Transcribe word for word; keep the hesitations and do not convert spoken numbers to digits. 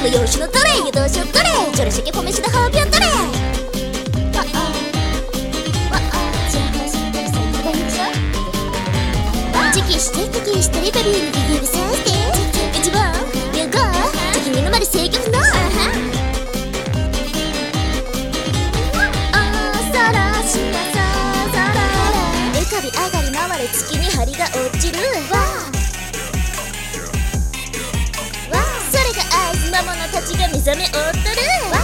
無用紙のどれ湯通しをどれジョルシャケポメシの褒美をどれわあわあじゃあしっかりされてこんにちはチキしてチキしてリベリーに指さして一番両方チキにのまれ制御不能上がり回れ月に針が落ちるわわそれが合図魔物たちが目覚めおっとるわ